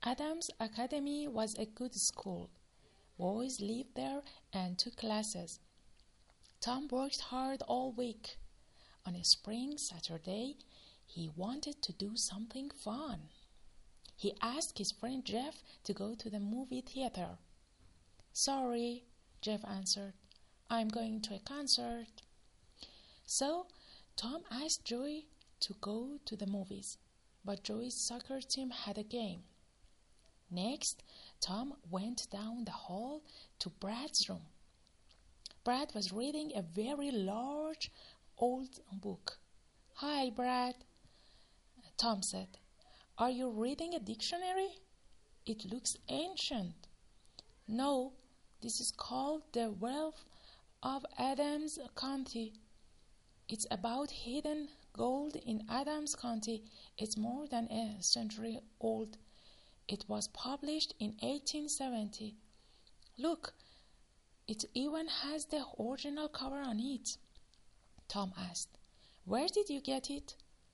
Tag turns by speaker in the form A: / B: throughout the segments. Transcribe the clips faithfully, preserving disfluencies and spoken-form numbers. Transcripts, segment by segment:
A: Adams Academy was a good school. Boys lived there and took classes. Tom worked hard all week. On a spring Saturday, he wanted to do something fun. He asked his friend Jeff to go to the movie theater. "Sorry," Jeff answered. "I'm going to a concert." So Tom asked Joey to go to the movies, but Joey's soccer team had a game. Next, Tom went down the hall to Brad's room. Brad was reading a very large, old book. "Hi, Brad," Tom said. "Are you reading a dictionary? It looks ancient." "No, this is called The Wealth of Adams County. It's about hidden gold in Adams County. It's more than a century old. It was published in eighteen seventy. Look, it even has the original cover on it." Tom asked, "Where did you get it?"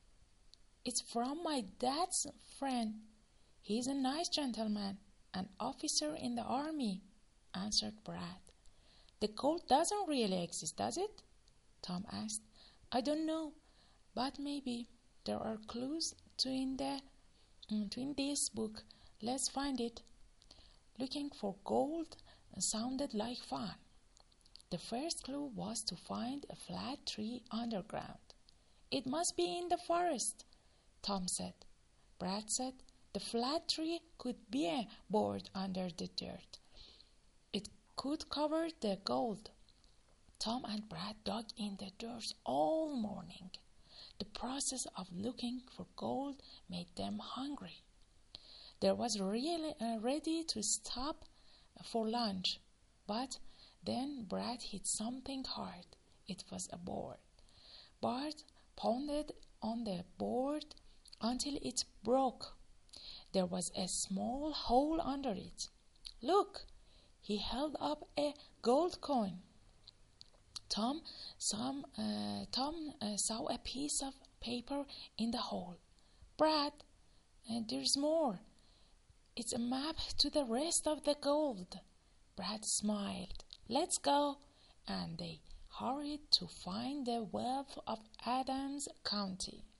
A: "It's from my dad's friend. He's a nice gentleman, an officer in the army," answered Brad. "The gold doesn't really exist, does it?" Tom asked. "I don't know, but maybe there are clues to in the to in this book. Let's find it." Looking for gold sounded like fun. The first clue was to find a flat tree underground. "It must be in the forest," Tom said. Brad said the flat tree could be bored under the dirt. It could cover the gold. Tom and Brad dug in the dirt all morning. The process of looking for gold made them hungry. They was really uh, ready to stop for lunch, but then Brad hit something hard. It was a board. Bart pounded on the board until it broke. There was a small hole under it. "Look!" He held up a gold coin. Tom, some, uh, Tom uh, saw a piece of paper in the hole. "Brad, uh, there's more. It's a map to the rest of the gold." Brad smiled. "Let's go." And they hurried to find the wealth of Adams County.